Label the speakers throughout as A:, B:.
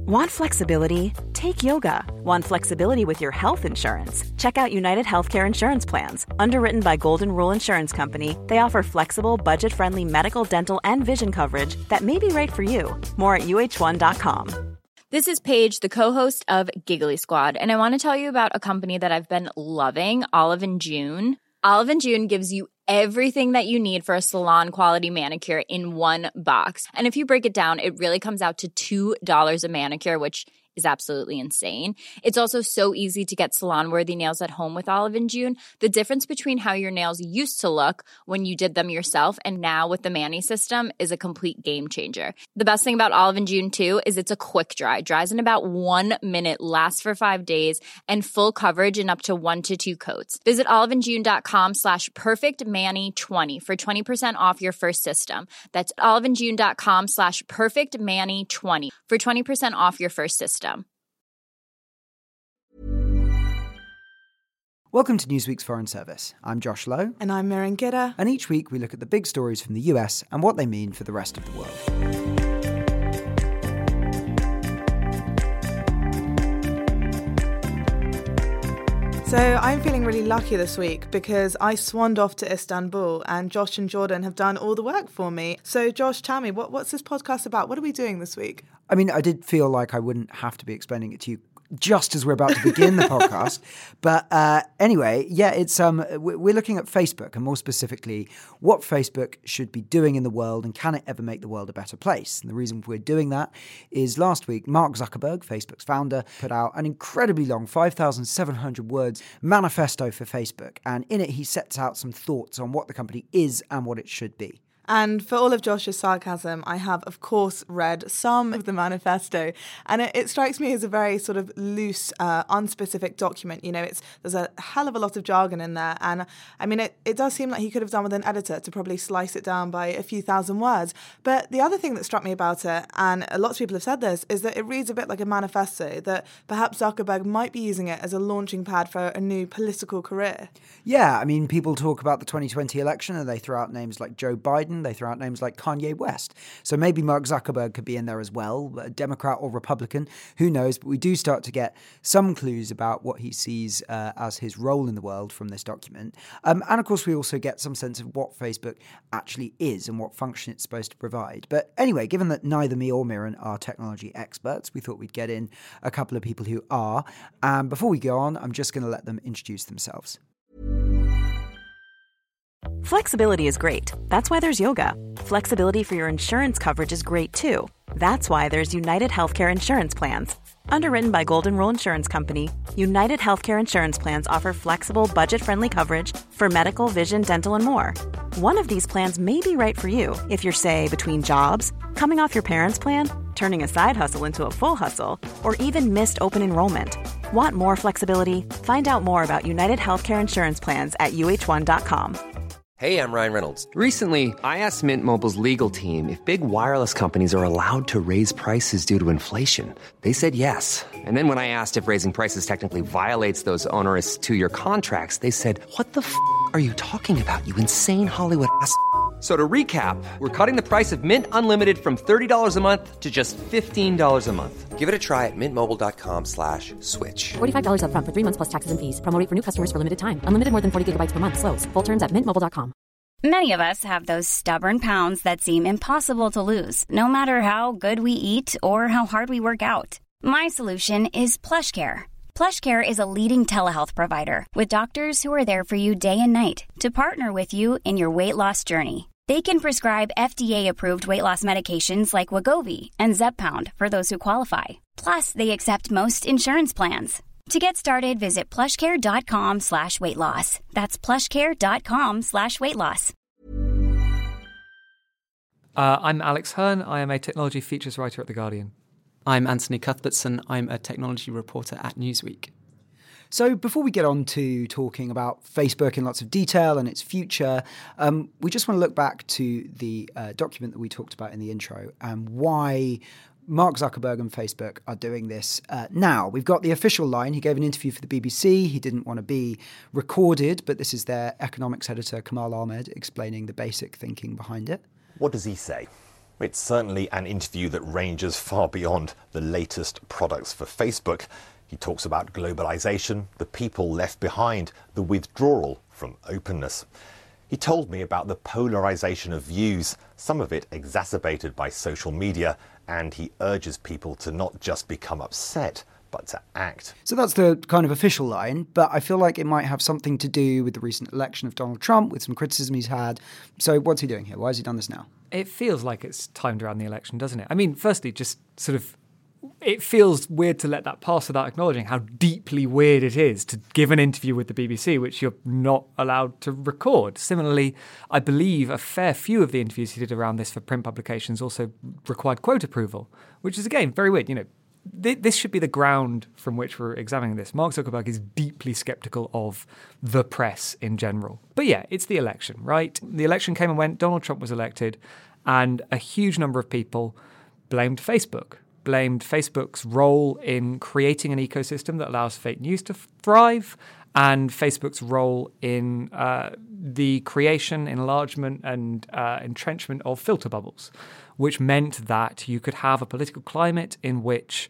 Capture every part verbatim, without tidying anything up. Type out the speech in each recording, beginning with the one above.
A: Want flexibility? Take yoga. Want flexibility with your health insurance? Check out United Healthcare Insurance Plans. Underwritten by Golden Rule Insurance Company, they offer flexible, budget-friendly medical, dental, and vision coverage that may be right for you. More at U H one dot com.
B: This is Paige, the co-host of Giggly Squad, and I want to tell you about a company that I've been loving, Olive and June. Olive and June gives you everything that you need for a salon-quality manicure in one box. And if you break it down, it really comes out to two dollars a manicure, which is absolutely insane. It's also so easy to get salon-worthy nails at home with Olive and June. The difference between how your nails used to look when you did them yourself and now with the Mani system is a complete game changer. The best thing about Olive and June, too, is it's a quick dry. Dries in about one minute, lasts for five days, and full coverage in up to one to two coats. Visit oliveandjune.com slash perfectmani20 for twenty percent off your first system. That's oliveandjune.com slash perfectmani20 for twenty percent off your first system.
C: Welcome to Newsweek's Foreign Service. I'm Josh Lowe.
D: And I'm Miriam Gidder.
C: And each week we look at the big stories from the U S and what they mean for the rest of the world.
D: So I'm feeling really lucky this week because I swanned off to Istanbul and Josh and Jordan have done all the work for me. So Josh, tell me, what, what's this podcast about? What are we doing this week?
C: I mean, I did feel like I wouldn't have to be explaining it to you just as we're about to begin the podcast. But uh, anyway, yeah, it's um, we're looking at Facebook and more specifically what Facebook should be doing in the world and can it ever make the world a better place? And the reason we're doing that is last week, Mark Zuckerberg, Facebook's founder, put out an incredibly long five thousand seven hundred words manifesto for Facebook. And in it, he sets out some thoughts on what the company is and what it should be.
D: And for all of Josh's sarcasm, I have, of course, read some of the manifesto. And it, it strikes me as a very sort of loose, uh, unspecific document. You know, it's there's a hell of a lot of jargon in there. And, I mean, it, it does seem like he could have done with an editor to probably slice it down by a few thousand words. But the other thing that struck me about it, and lots of people have said this, is that it reads a bit like a manifesto, that perhaps Zuckerberg might be using it as a launching pad for a new political career.
C: Yeah, I mean, people talk about the twenty twenty election and they throw out names like Joe Biden. They throw out names like Kanye West. So maybe Mark Zuckerberg could be in there as well, a Democrat or Republican, who knows? But we do start to get some clues about what he sees uh, as his role in the world from this document. Um, and of course, we also get some sense of what Facebook actually is and what function it's supposed to provide. But anyway, given that neither me or Mirren are technology experts, we thought we'd get in a couple of people who are. And before we go on, I'm just going to let them introduce themselves.
A: Flexibility is great. That's why there's yoga. Flexibility for your insurance coverage is great too. That's why there's United Healthcare Insurance Plans. Underwritten by Golden Rule Insurance Company, United Healthcare Insurance Plans offer flexible, budget-friendly coverage for medical, vision, dental, and more. One of these plans may be right for you if you're, say, between jobs, coming off your parents' plan, turning a side hustle into a full hustle, or even missed open enrollment. Want more flexibility? Find out more about United Healthcare Insurance Plans at U H one dot com.
E: Hey, I'm Ryan Reynolds.
F: Recently, I asked Mint Mobile's legal team if big wireless companies are allowed to raise prices due to inflation. They said yes. And then when I asked if raising prices technically violates those onerous two-year contracts, they said, what the f*** are you talking about, you insane Hollywood ass f- So to recap, we're cutting the price of Mint Unlimited from thirty dollars a month to just fifteen dollars a month.
E: Give it a try at mintmobile.com slash switch.
G: forty-five dollars up front for three months plus taxes and fees. Promo rate for new customers for limited time. Unlimited more than forty gigabytes per month. Slows full terms at mint mobile dot com.
H: Many of us have those stubborn pounds that seem impossible to lose, no matter how good we eat or how hard we work out. My solution is PlushCare. PlushCare is a leading telehealth provider with doctors who are there for you day and night to partner with you in your weight loss journey. They can prescribe F D A-approved weight loss medications like Wegovy and Zepbound for those who qualify. Plus, they accept most insurance plans. To get started, visit plushcare.com slash weight loss. That's plushcare.com slash weight loss.
I: Uh, I'm Alex Hearn. I am a technology features writer at The Guardian.
J: I'm Anthony Cuthbertson. I'm a technology reporter at Newsweek.
C: So before we get on to talking about Facebook in lots of detail and its future, um, we just want to look back to the uh, document that we talked about in the intro and why Mark Zuckerberg and Facebook are doing this uh, now. We've got the official line. He gave an interview for the B B C. He didn't want to be recorded, but this is their economics editor, Kamal Ahmed, explaining the basic thinking behind it.
K: What does he say? It's certainly an interview that ranges far beyond the latest products for Facebook. He talks about globalization, the people left behind, the withdrawal from openness. He told me about the polarization of views, some of it exacerbated by social media, and he urges people to not just become upset, but to act.
C: So that's the kind of official line, but I feel like it might have something to do with the recent election of Donald Trump, with some criticism he's had. So what's he doing here? Why has he done this now?
I: It feels like it's timed around the election, doesn't it? I mean, firstly, just sort of, it feels weird to let that pass without acknowledging how deeply weird it is to give an interview with the B B C, which you're not allowed to record. Similarly, I believe a fair few of the interviews he did around this for print publications also required quote approval, which is, again, very weird. You know, th- this should be the ground from which we're examining this. Mark Zuckerberg is deeply skeptical of the press in general. But yeah, it's the election, right? The election came and went, Donald Trump was elected, and a huge number of people blamed Facebook. blamed Facebook's role in creating an ecosystem that allows fake news to thrive, and Facebook's role in uh, the creation, enlargement, and uh, entrenchment of filter bubbles, which meant that you could have a political climate in which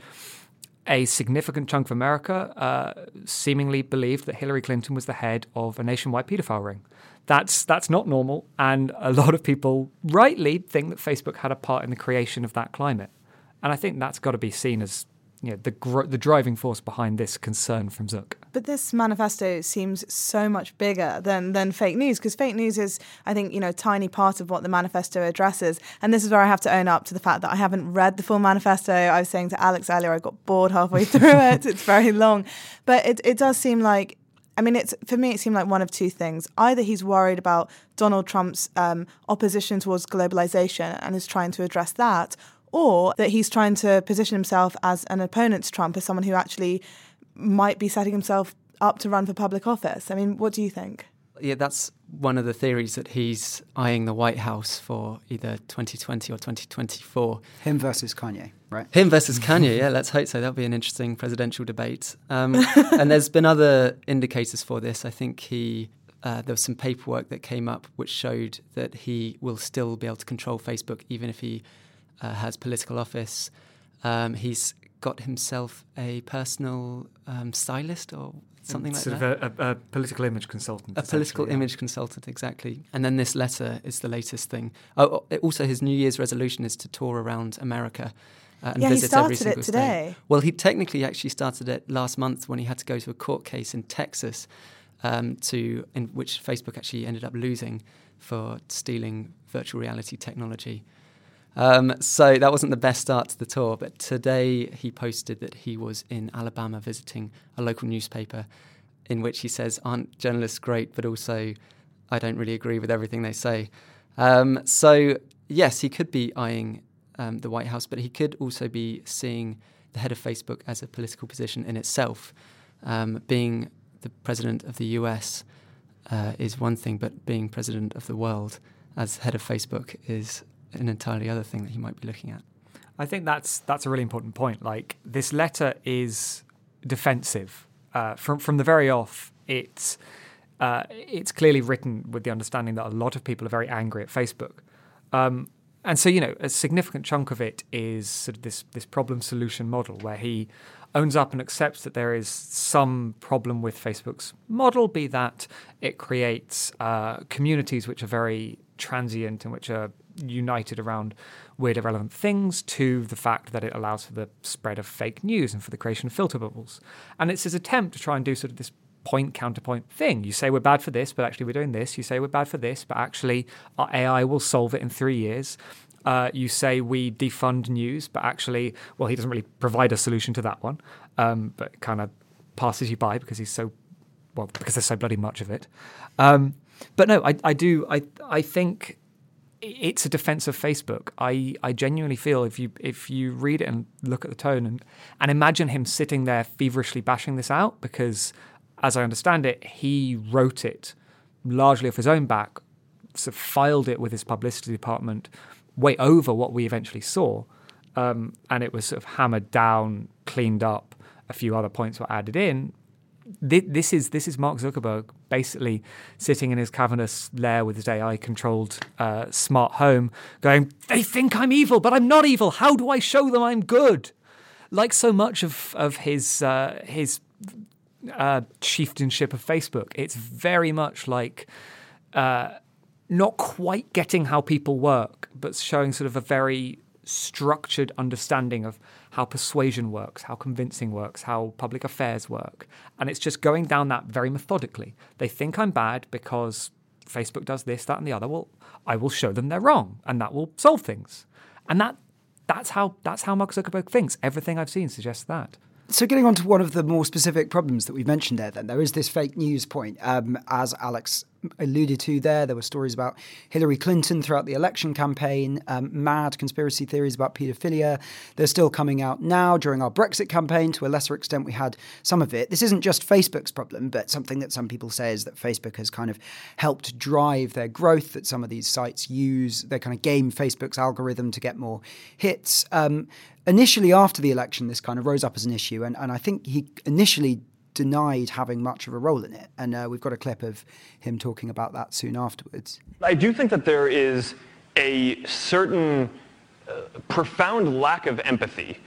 I: a significant chunk of America uh, seemingly believed that Hillary Clinton was the head of a nationwide paedophile ring. That's that's not normal, and a lot of people rightly think that Facebook had a part in the creation of that climate. And I think that's got to be seen as, you know, the gr- the driving force behind this concern from Zuck.
D: But this manifesto seems so much bigger than than fake news, because fake news is, I think, you know, a tiny part of what the manifesto addresses. And this is where I have to own up to the fact that I haven't read the full manifesto. I was saying to Alex earlier, I got bored halfway through it. It's very long. But it, it does seem like, I mean, it's for me, it seemed like one of two things. Either he's worried about Donald Trump's um, opposition towards globalization and is trying to address that, or that he's trying to position himself as an opponent to Trump, as someone who actually might be setting himself up to run for public office. I mean, what do you think?
J: Yeah, that's one of the theories, that he's eyeing the White House for either twenty twenty or twenty twenty-four.
C: Him versus Kanye, right?
J: Him versus Kanye, yeah, let's hope so. That'll be an interesting presidential debate. Um, and there's been other indicators for this. I think he... Uh, there was some paperwork that came up which showed that he will still be able to control Facebook even if he Uh, has political office. Um, he's got himself a personal um, stylist or something like
I: sort
J: that.
I: Sort of a, a, a political image consultant.
J: A political
I: yeah.
J: image consultant, exactly. And then this letter is the latest thing. Oh, also, his New Year's resolution is to tour around America uh, and
D: yeah,
J: visit
D: he
J: every
D: started
J: single
D: it today.
J: state. Well, he technically actually started it last month when he had to go to a court case in Texas, um, to in which Facebook actually ended up losing for stealing virtual reality technology. Um, so that wasn't the best start to the tour, but today he posted that he was in Alabama visiting a local newspaper, in which he says, aren't journalists great, but also I don't really agree with everything they say. Um, so yes, he could be eyeing um, the White House, but he could also be seeing the head of Facebook as a political position in itself. Um, being the president of the U S uh, is one thing, but being president of the world as head of Facebook is an entirely other thing that he might be looking at.
I: I think that's that's a really important point. Like, this letter is defensive. Uh, from from the very off, it's uh, it's clearly written with the understanding that a lot of people are very angry at Facebook. Um, and so, you know, a significant chunk of it is sort of this this problem solution model where he owns up and accepts that there is some problem with Facebook's model, be that it creates uh, communities which are very transient and which are united around weird, irrelevant things, to the fact that it allows for the spread of fake news and for the creation of filter bubbles. And it's his attempt to try and do sort of this point-counterpoint thing. You say we're bad for this, but actually we're doing this. You say we're bad for this, but actually our A I will solve it in three years. Uh, you say we defund news, but actually, well, he doesn't really provide a solution to that one, um, but it kind of passes you by because he's so, well, because there's so bloody much of it. Um, but no, I, I do, I, I think it's a defense of Facebook. I, I genuinely feel if you if you read it and look at the tone and, and imagine him sitting there feverishly bashing this out, because as I understand it, he wrote it largely off his own back, sort of filed it with his publicity department way over what we eventually saw. Um, and it was sort of hammered down, cleaned up, a few other points were added in. This is this is Mark Zuckerberg basically sitting in his cavernous lair with his A I-controlled uh, smart home going, they think I'm evil, but I'm not evil. How do I show them I'm good? Like so much of, of his uh, his uh, chieftainship of Facebook, it's very much like uh, not quite getting how people work, but showing sort of a very structured understanding of how persuasion works, how convincing works, how public affairs work. And it's just going down that very methodically. They think I'm bad because Facebook does this, that, and the other. Well, I will show them they're wrong, and that will solve things. And that that's how that's how Mark Zuckerberg thinks. Everything I've seen suggests that.
C: So getting on to one of the more specific problems that we've mentioned there, then, there is this fake news point. Um, as Alex alluded to there, there were stories about Hillary Clinton throughout the election campaign, um, mad conspiracy theories about paedophilia. They're still coming out now during our Brexit campaign. To a lesser extent, we had some of it. This isn't just Facebook's problem, but something that some people say is that Facebook has kind of helped drive their growth, that some of these sites use, they kind of game Facebook's algorithm to get more hits. Um, Initially, after the election, this kind of rose up as an issue, and, and I think he initially denied having much of a role in it. And uh, we've got a clip of him talking about that soon afterwards.
L: I do think that there is a certain uh, profound lack of empathy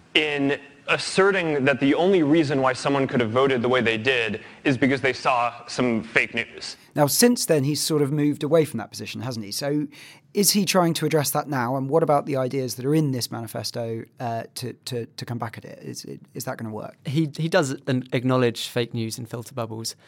L: in asserting that the only reason why someone could have voted the way they did is because they saw some fake news.
C: Now, since then, he's sort of moved away from that position, hasn't he? So is he trying to address that now? And what about the ideas that are in this manifesto uh, to, to, to come back at it? Is, is that going to work?
J: He, he does acknowledge fake news and filter bubbles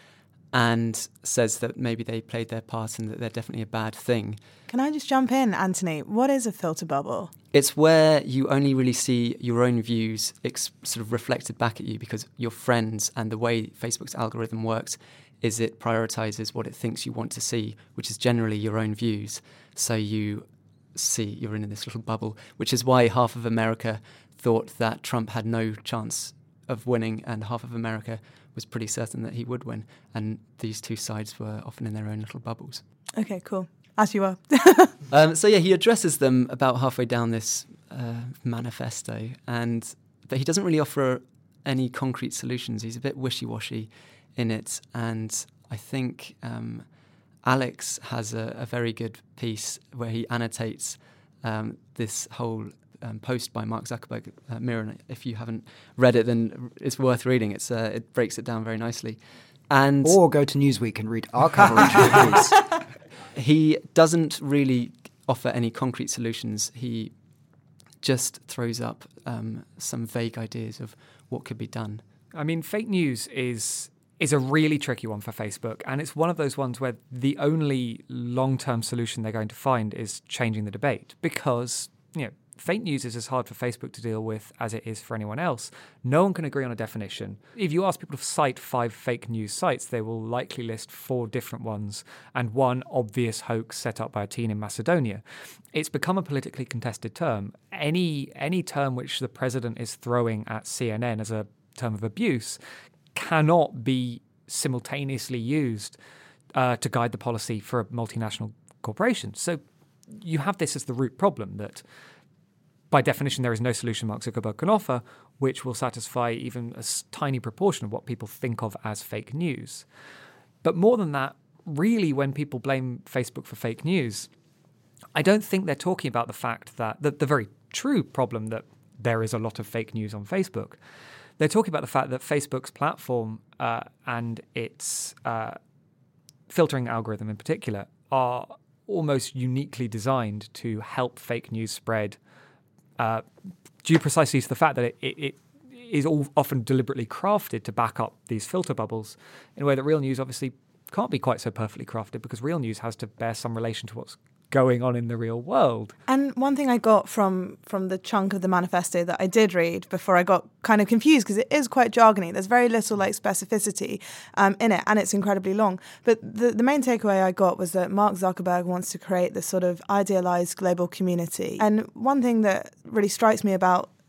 J: and says that maybe they played their part and that they're definitely a bad thing.
D: Can I just jump in, Anthony? What is a filter bubble?
J: It's where you only really see your own views ex- sort of reflected back at you because your friends, and the way Facebook's algorithm works is it prioritizes what it thinks you want to see, which is generally your own views. So you see you're in this little bubble, which is why half of America thought that Trump had no chance of winning and half of America was pretty certain that he would win. And these two sides were often in their own little bubbles.
D: Okay, cool. As you are.
J: um, so yeah, he addresses them about halfway down this uh, manifesto, and but he doesn't really offer any concrete solutions. He's a bit wishy-washy in it, and I think um, Alex has a, a very good piece where he annotates um, this whole um, post by Mark Zuckerberg. Uh, Mirren, if you haven't read it, then it's worth reading. It's uh, it breaks it down very nicely. And
C: or go to Newsweek and read our coverage of the piece.
J: He doesn't really offer any concrete solutions. He just throws up um, some vague ideas of what could be done.
I: I mean, fake news is is a really tricky one for Facebook, and it's one of those ones where the only long-term solution they're going to find is changing the debate, because, you know, fake news is as hard for Facebook to deal with as it is for anyone else. No one can agree on a definition. If you ask people to cite five fake news sites, they will likely list four different ones and one obvious hoax set up by a teen in Macedonia. It's become a politically contested term. Any any term which the president is throwing at C N N as a term of abuse cannot be simultaneously used uh, to guide the policy for a multinational corporation. So you have this as the root problem, that by definition, there is no solution Mark Zuckerberg can offer which will satisfy even a tiny proportion of what people think of as fake news. But more than that, really, when people blame Facebook for fake news, I don't think they're talking about the fact that the, the very true problem that there is a lot of fake news on Facebook. They're talking about the fact that Facebook's platform uh, and its uh, filtering algorithm in particular are almost uniquely designed to help fake news spread Uh, due precisely to the fact that it, it, it is all often deliberately crafted to back up these filter bubbles in a way that real news obviously can't be quite so perfectly crafted, because real news has to bear some relation to what's going on in the real world.
D: And one thing I got from from the chunk of the manifesto that I did read before I got kind of confused, because it is quite jargony. There's very little like specificity um, in it, and it's incredibly long. But the, the main takeaway I got was that Mark Zuckerberg wants to create this sort of idealized global community. And one thing that really strikes me about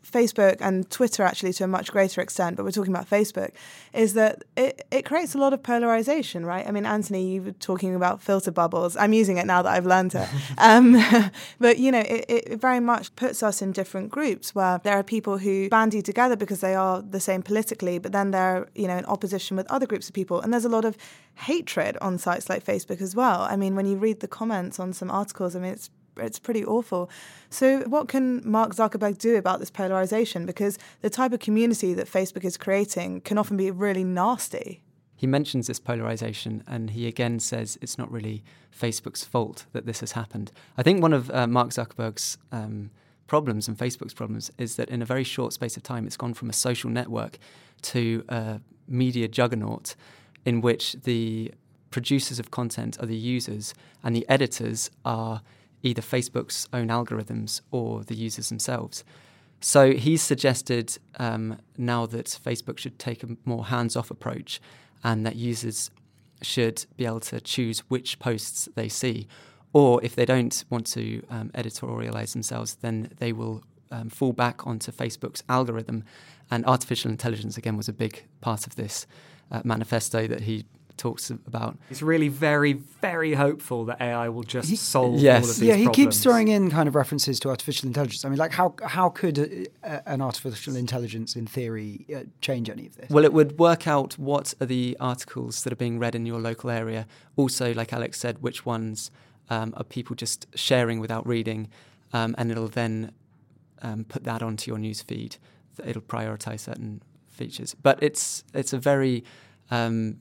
D: Facebook and Twitter actually to a much greater extent, but we're talking about Facebook, is that it, it creates a lot of polarization, right? I mean, Anthony, you were talking about filter bubbles. I'm using it now that I've learned it. um, but, you know, it, it very much puts us in different groups where there are people who bandy together because they are the same politically, but then they're, you know, in opposition with other groups of people. And there's a lot of hatred on sites like Facebook as well. I mean, when you read the comments on some articles, I mean, it's it's pretty awful. So what can Mark Zuckerberg do about this polarization? Because the type of community that Facebook is creating can often be really nasty.
J: He mentions this polarization, and he again says it's not really Facebook's fault that this has happened. I think one of uh, Mark Zuckerberg's um, problems and Facebook's problems is that in a very short space of time, it's gone from a social network to a media juggernaut in which the producers of content are the users and the editors are either Facebook's own algorithms or the users themselves. So he's suggested um, now that Facebook should take a more hands-off approach and that users should be able to choose which posts they see. Or if they don't want to um, editorialize themselves, then they will um, fall back onto Facebook's algorithm. And artificial intelligence, again, was a big part of this uh, manifesto that he talks about.
I: He's really very, very hopeful that A I will just
C: he,
I: solve
J: yes.
I: all of these
C: yeah, he
I: problems.
C: keeps throwing in kind of references to artificial intelligence. I mean, like, how how could a, a, an artificial intelligence, in theory, uh, change any of this?
J: Well, it would work out what are the articles that are being read in your local area. Also, like Alex said, which ones um, are people just sharing without reading, um, and it'll then um, put that onto your news feed. It'll prioritise certain features. But it's it's a very um,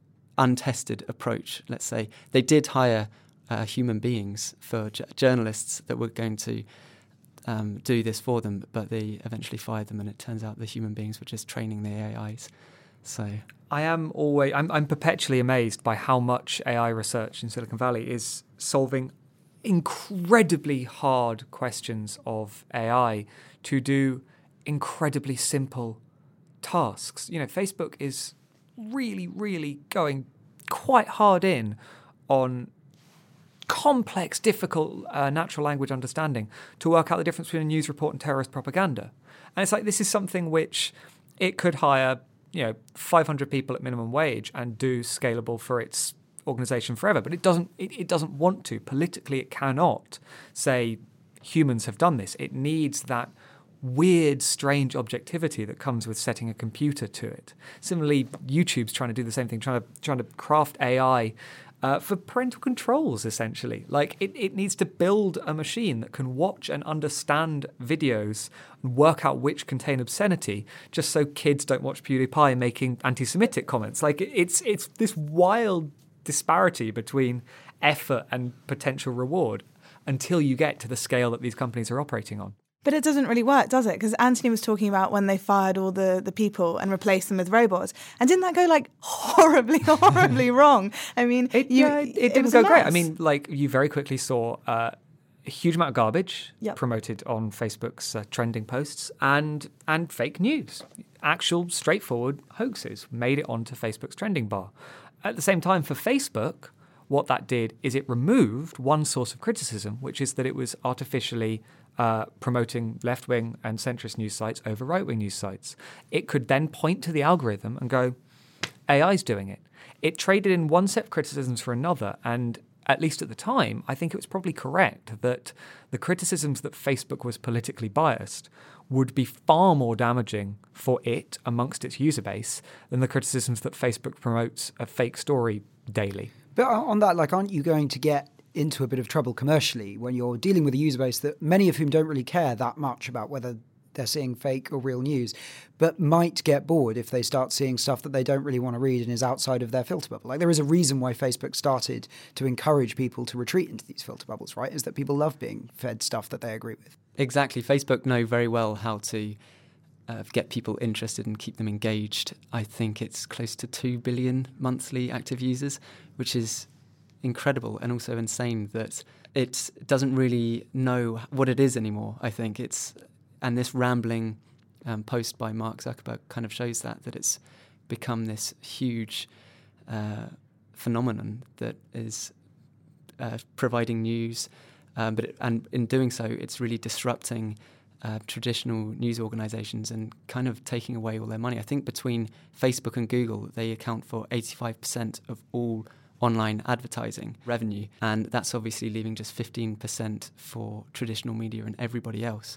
J: untested approach, let's say. They did hire uh, human beings for j- journalists that were going to um, do this for them, but they eventually fired them, and it turns out the human beings were just training the A Is. So
I: I am always, I'm, I'm perpetually amazed by how much A I research in Silicon Valley is solving incredibly hard questions of A I to do incredibly simple tasks. You know, Facebook is really, really going quite hard in on complex, difficult uh, natural language understanding to work out the difference between a news report and terrorist propaganda. And it's like, this is something which it could hire, you know, five hundred people at minimum wage and do scalable for its organization forever. But it doesn't, it, it doesn't want to. Politically, it cannot say humans have done this. It needs that weird, strange objectivity that comes with setting a computer to it. Similarly, YouTube's trying to do the same thing, trying to trying to craft A I uh, for parental controls, essentially. Like, it, it needs to build a machine that can watch and understand videos and work out which contain obscenity, just so kids don't watch PewDiePie making anti-Semitic comments. Like, it's it's this wild disparity between effort and potential reward until you get to the scale that these companies are operating on.
D: But it doesn't really work, does it? Because Anthony was talking about when they fired all the, the people and replaced them with robots. And didn't that go, like, horribly, horribly wrong? I mean,
I: it,
D: you,
I: yeah, it, it
D: it
I: didn't
D: was
I: go
D: a
I: great.
D: mess.
I: I mean, like, you very quickly saw uh, a huge amount of garbage
D: Yep.
I: promoted on Facebook's uh, trending posts and and fake news. Actual, straightforward hoaxes made it onto Facebook's trending bar. At the same time, for Facebook, what that did is it removed one source of criticism, which is that it was artificially uh, promoting left-wing and centrist news sites over right-wing news sites. It could then point to the algorithm and go, A I's doing it. It traded in one set of criticisms for another, and at least at the time, I think it was probably correct that the criticisms that Facebook was politically biased would be far more damaging for it amongst its user base than the criticisms that Facebook promotes a fake story daily.
C: But on that, like, aren't you going to get into a bit of trouble commercially when you're dealing with a user base that many of whom don't really care that much about whether they're seeing fake or real news, but might get bored if they start seeing stuff that they don't really want to read and is outside of their filter bubble? Like, there is a reason why Facebook started to encourage people to retreat into these filter bubbles, right? Is that people love being fed stuff that they agree with.
J: Exactly. Facebook know very well how to uh, get people interested and keep them engaged. I think it's close to two billion monthly active users, which is incredible and also insane that it doesn't really know what it is anymore, I think. It's and this rambling um, post by Mark Zuckerberg kind of shows that, that it's become this huge uh, phenomenon that is uh, providing news, um, but it, and in doing so, it's really disrupting uh, traditional news organizations and kind of taking away all their money. I think between Facebook and Google, they account for eighty-five percent of all online advertising revenue. And that's obviously leaving just fifteen percent for traditional media and everybody else.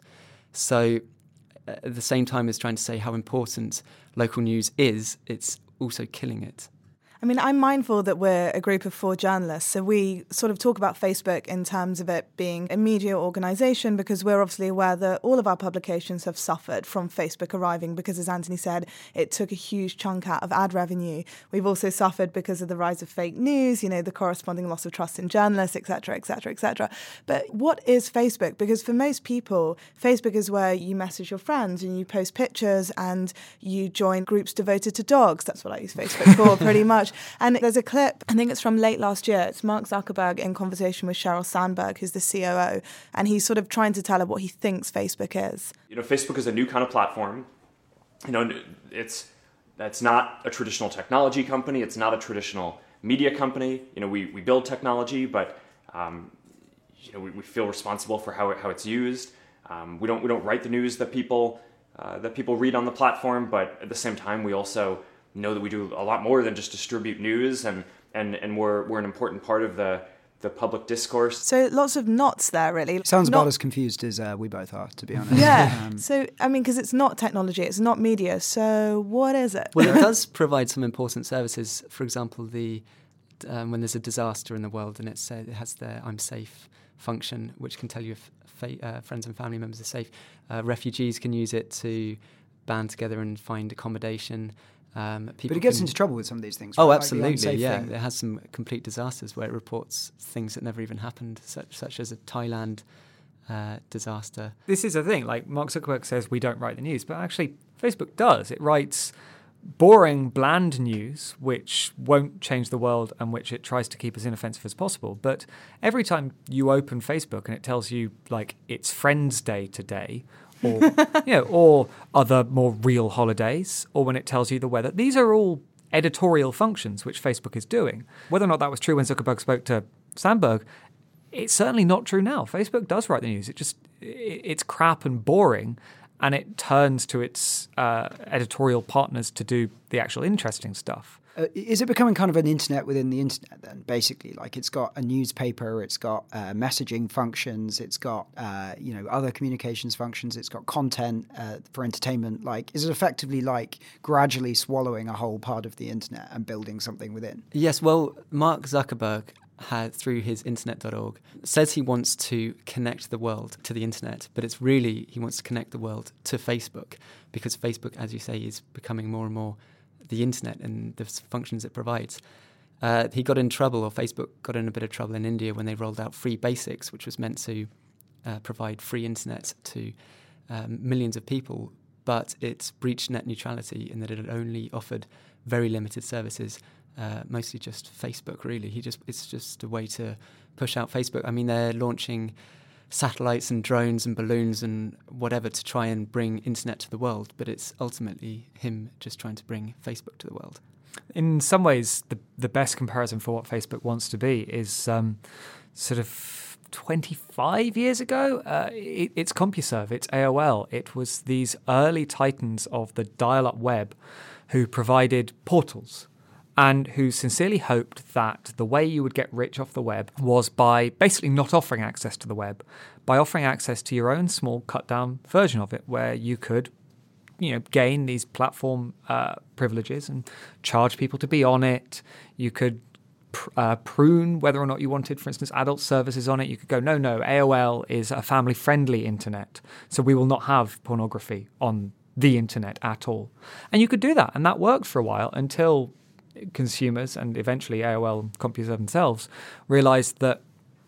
J: So at the same time as trying to say how important local news is, it's also killing it.
D: I mean, I'm mindful that we're a group of four journalists, so we sort of talk about Facebook in terms of it being a media organisation because we're obviously aware that all of our publications have suffered from Facebook arriving because, as Anthony said, it took a huge chunk out of ad revenue. We've also suffered because of the rise of fake news, you know, the corresponding loss of trust in journalists, et cetera, et cetera, et cetera. But what is Facebook? Because for most people, Facebook is where you message your friends and you post pictures and you join groups devoted to dogs. That's what I use Facebook for, pretty much. And there's a clip, I think it's from late last year. It's Mark Zuckerberg in conversation with Sheryl Sandberg, who's the C O O, and he's sort of trying to tell her what he thinks Facebook is.
M: You know, Facebook is a new kind of platform. You know, it's that's not a traditional technology company. It's not a traditional media company. You know, we, we build technology, but um, you know, we, we feel responsible for how it, how it's used. Um, we don't we don't write the news that people uh, that people read on the platform, but at the same time, we also know that we do a lot more than just distribute news, and, and, and we're we're an important part of the, the public discourse.
D: So lots of knots there, really.
C: Sounds
D: not
C: about as confused as uh, we both are, to be honest.
D: Yeah.
C: Um,
D: so, I mean, because it's not technology, it's not media. So what is it?
J: Well, it does provide some important services. For example, the um, when there's a disaster in the world and it's, uh, it has the I'm safe function, which can tell you if fa- uh, friends and family members are safe. Uh, refugees can use it to band together and find accommodation. Um,
C: but it gets can... into trouble with some of these things.
J: Oh,
C: right?
J: absolutely,
C: like
J: yeah.
C: thing.
J: It has some complete disasters where it reports things that never even happened, such, such as a Thailand uh, disaster.
I: This is the thing, like Mark Zuckerberg says we don't write the news, but actually Facebook does. It writes boring, bland news, which won't change the world and which it tries to keep as inoffensive as possible. But every time you open Facebook and it tells you, like, it's Friends Day today, or you know, or other more real holidays, or when it tells you the weather. These are all editorial functions which Facebook is doing. Whether or not that was true when Zuckerberg spoke to Sandberg, it's certainly not true now. Facebook does write the news. It just it's crap and boring, and it turns to its uh, editorial partners to do the actual interesting stuff.
C: Uh, is it becoming kind of an internet within the internet then, basically? Like it's got a newspaper, it's got uh, messaging functions, it's got, uh, you know, other communications functions, it's got content uh, for entertainment. Like, is it effectively like gradually swallowing a whole part of the internet and building something within?
J: Yes, well, Mark Zuckerberg had, through his internet dot org, says he wants to connect the world to the internet, but it's really, he wants to connect the world to Facebook, because Facebook, as you say, is becoming more and more the internet and the functions it provides. Uh, he got in trouble, or Facebook got in a bit of trouble in India when they rolled out Free Basics, which was meant to uh, provide free internet to um, millions of people, but it breached net neutrality in that it had only offered very limited services, uh, mostly just Facebook, really. He just It's just a way to push out Facebook. I mean, they're launching satellites and drones and balloons and whatever to try and bring internet to the world, but it's ultimately him just trying to bring Facebook to the world.
I: In some ways, the the best comparison for what Facebook wants to be is um, sort of twenty-five years ago. Uh, it, it's CompuServe, it's A O L. It was these early titans of the dial-up web who provided portals, and who sincerely hoped that the way you would get rich off the web was by basically not offering access to the web, by offering access to your own small cut-down version of it, where you could, you know, gain these platform uh, privileges and charge people to be on it. You could pr- uh, prune whether or not you wanted, for instance, adult services on it. You could go, no, no, A O L is a family-friendly internet, so we will not have pornography on the internet at all. And you could do that, and that worked for a while until consumers, and eventually A O L and CompuServe themselves, realized that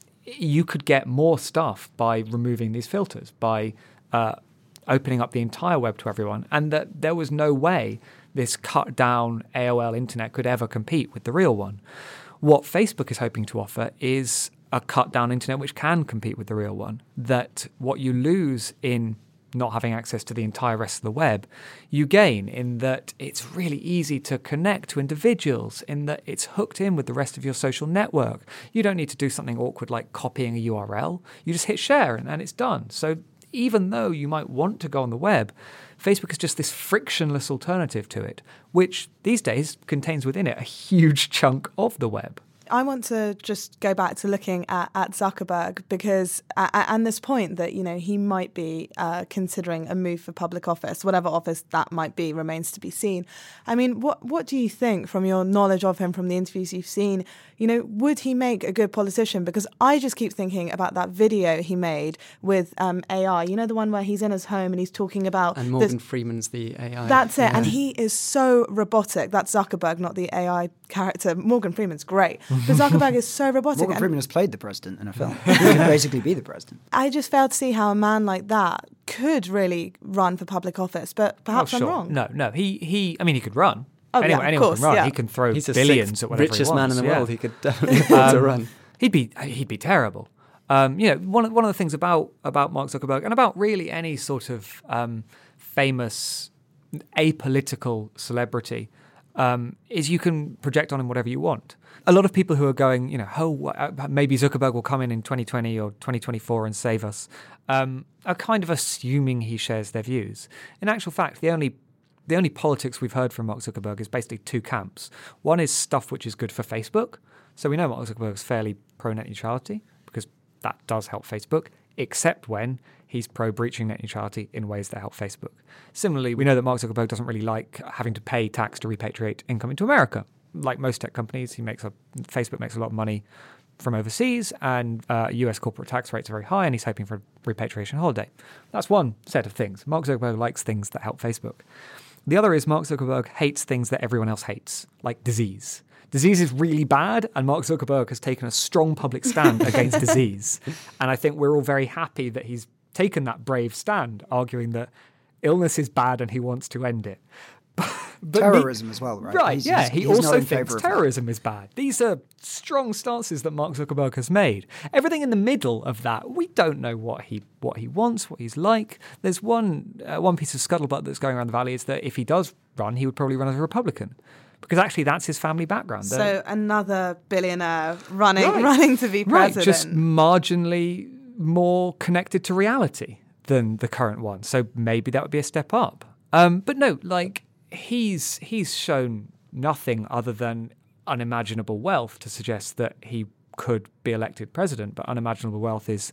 I: you could get more stuff by removing these filters, by uh, opening up the entire web to everyone, and that there was no way this cut-down A O L internet could ever compete with the real one. What Facebook is hoping to offer is a cut-down internet which can compete with the real one, that what you lose in not having access to the entire rest of the web, you gain in that it's really easy to connect to individuals, in that it's hooked in with the rest of your social network. You don't need to do something awkward like copying a U R L. You just hit share and, and it's done. So even though you might want to go on the web, Facebook is just this frictionless alternative to it, which these days contains within it a huge chunk of the web.
D: I want to just go back to looking at, at Zuckerberg because, uh, and this point that, you know, he might be uh, considering a move for public office, whatever office that might be remains to be seen. I mean, what what do you think from your knowledge of him, from the interviews you've seen, you know, would he make a good politician? Because I just keep thinking about that video he made with um, A I, you know, the one where he's in his home and he's talking about...
J: And Morgan
D: this,
J: Freeman's the A I.
D: That's it.
J: Yeah.
D: And he is so robotic. That's Zuckerberg, not the A I character. Morgan Freeman's great. But Zuckerberg is so robotic.
C: Morgan Freeman has played the president in a film. He can basically be the president.
D: I just fail to see how a man like that could really run for public office, but perhaps
I: oh, sure.
D: I'm wrong.
I: No, no. He, he, I mean, he could run.
D: Oh,
I: anyone,
D: yeah, of
I: anyone
D: course,
I: can run.
D: yeah.
I: He can throw
J: He's the
I: billions at whatever
J: richest
I: he
J: man
I: wants.
J: in the
I: yeah.
J: world. He could definitely afford
I: um,
J: to run.
I: He'd be, he'd be terrible. Um, you know, one of, one of the things about, about Mark Zuckerberg and about really any sort of um, famous apolitical celebrity um, is you can project on him whatever you want. A lot of people who are going, you know, oh, maybe Zuckerberg will come in in twenty twenty or twenty twenty-four and save us, um, are kind of assuming he shares their views. In actual fact, the only the only politics we've heard from Mark Zuckerberg is basically two camps. One is stuff which is good for Facebook. So we know Mark Zuckerberg is fairly pro-net neutrality because that does help Facebook, except when he's pro-breaching net neutrality in ways that help Facebook. Similarly, we know that Mark Zuckerberg doesn't really like having to pay tax to repatriate income into America. Like most tech companies, he makes a, Facebook makes a lot of money from overseas, and uh, U S corporate tax rates are very high, and he's hoping for a repatriation holiday. That's one set of things. Mark Zuckerberg likes things that help Facebook. The other is Mark Zuckerberg hates things that everyone else hates, like disease. Disease is really bad, and Mark Zuckerberg has taken a strong public stand against disease. And I think we're all very happy that he's taken that brave stand, arguing that illness is bad and he wants to end it. But
C: terrorism
I: me,
C: as well, right?
I: Right,
C: he's,
I: yeah.
C: He's,
I: he
C: he's
I: also thinks terrorism
C: that.
I: is bad. These are strong stances that Mark Zuckerberg has made. Everything in the middle of that, we don't know what he what he wants, what he's like. There's one uh, one piece of scuttlebutt that's going around the valley is that if he does run, he would probably run as a Republican. Because actually that's his family background.
D: So
I: They're,
D: another billionaire running
I: right.
D: running to be president.
I: Right, just marginally more connected to reality than the current one. So maybe that would be a step up. Um, but no, like... He's he's shown nothing other than unimaginable wealth to suggest that he could be elected president, but unimaginable wealth is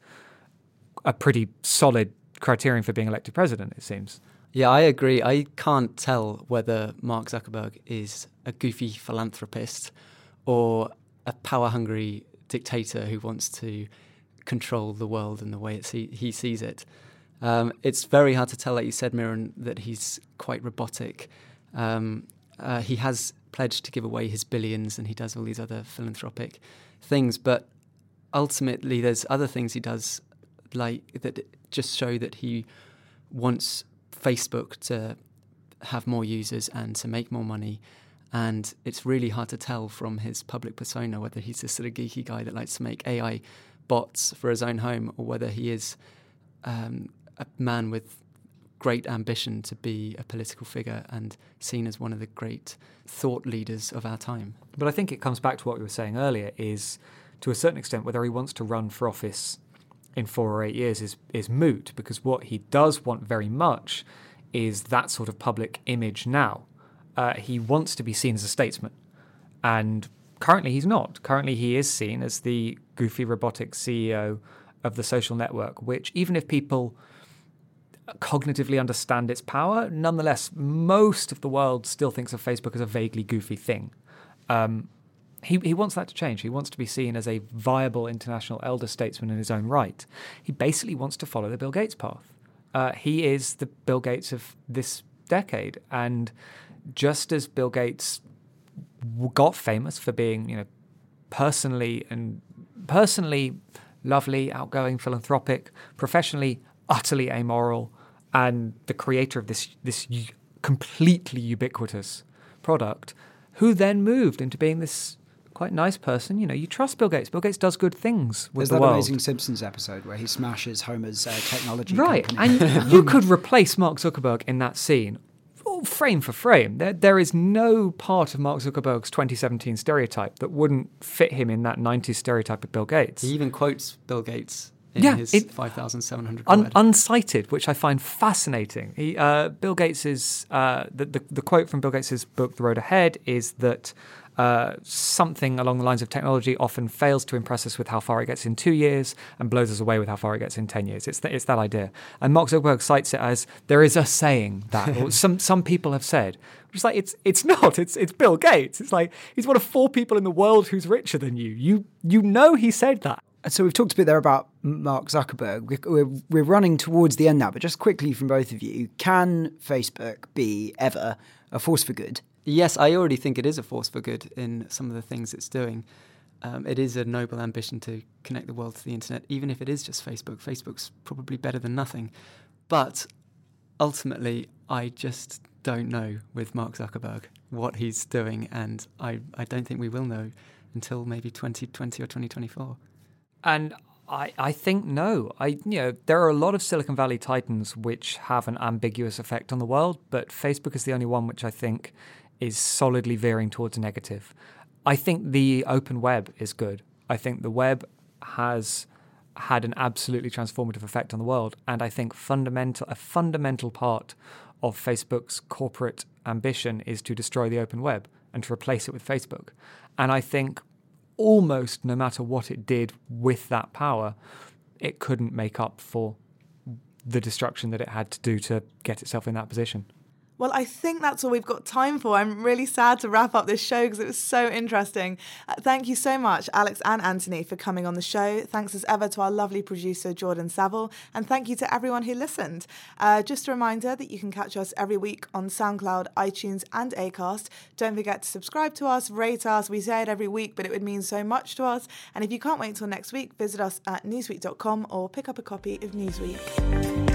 I: a pretty solid criterion for being elected president, it seems.
J: Yeah, I agree. I can't tell whether Mark Zuckerberg is a goofy philanthropist or a power-hungry dictator who wants to control the world in the way it see- he sees it. Um, it's very hard to tell, like you said, Miran, that he's quite robotic. Um, uh, he has pledged to give away his billions and he does all these other philanthropic things. But ultimately, there's other things he does like that just show that he wants Facebook to have more users and to make more money. And it's really hard to tell from his public persona whether he's this sort of geeky guy that likes to make A I bots for his own home or whether he is... Um, a man with great ambition to be a political figure and seen as one of the great thought leaders of our time.
I: But I think it comes back to what we were saying earlier, is to a certain extent whether he wants to run for office in four or eight years is, is moot, because what he does want very much is that sort of public image now. Uh, he wants to be seen as a statesman. And currently he's not. Currently he is seen as the goofy robotic C E O of the social network, which even if people cognitively understand its power, nonetheless, most of the world still thinks of Facebook as a vaguely goofy thing. Um, he, he wants that to change. He wants to be seen as a viable international elder statesman in his own right. He basically wants to follow the Bill Gates path. Uh, he is the Bill Gates of this decade. And just as Bill Gates got famous for being, you know, personally and personally lovely, outgoing, philanthropic, professionally utterly amoral, and the creator of this this completely ubiquitous product, who then moved into being this quite nice person. You know, you trust Bill Gates. Bill Gates does good things with
C: There's
I: the
C: that
I: world.
C: amazing Simpsons episode where he smashes Homer's uh, technology
I: right,
C: company.
I: and you could replace Mark Zuckerberg in that scene, frame for frame. There, there is no part of Mark Zuckerberg's twenty seventeen stereotype that wouldn't fit him in that nineties stereotype of Bill Gates.
J: He even quotes Bill Gates in
I: yeah,
J: his
I: it,
J: five thousand seven hundred
I: un,
J: word.
I: Uncited, which I find fascinating. He, uh, Bill Gates's uh, the, the the quote from Bill Gates's book, The Road Ahead, is that uh, something along the lines of technology often fails to impress us with how far it gets in two years and blows us away with how far it gets in ten years. It's th- it's that idea. And Mark Zuckerberg cites it as there is a saying that, or some some people have said. It's like it's it's not. It's it's Bill Gates. It's like he's one of four people in the world who's richer than you. You you know he said that.
C: So we've talked a bit there about Mark Zuckerberg. We're, we're running towards the end now, but just quickly from both of you, can Facebook be ever a force for good?
J: Yes, I already think it is a force for good in some of the things it's doing. Um, it is a noble ambition to connect the world to the internet, even if it is just Facebook. Facebook's probably better than nothing. But ultimately, I just don't know with Mark Zuckerberg what he's doing, and I, I don't think we will know until maybe twenty twenty or twenty twenty-four.
I: And I, I think no. I you know there are a lot of Silicon Valley titans which have an ambiguous effect on the world, but Facebook is the only one which I think is solidly veering towards negative. I think the open web is good. I think the web has had an absolutely transformative effect on the world, and I think fundamental a fundamental part of Facebook's corporate ambition is to destroy the open web and to replace it with Facebook. And I think almost no matter what it did with that power, it couldn't make up for the destruction that it had to do to get itself in that position.
D: Well, I think that's all we've got time for. I'm really sad to wrap up this show because it was so interesting. Uh, thank you so much, Alex and Anthony, for coming on the show. Thanks as ever to our lovely producer, Jordan Saville. And thank you to everyone who listened. Uh, just a reminder that you can catch us every week on SoundCloud, iTunes and Acast. Don't forget to subscribe to us, rate us. We say it every week, but it would mean so much to us. And if you can't wait till next week, visit us at newsweek dot com or pick up a copy of Newsweek.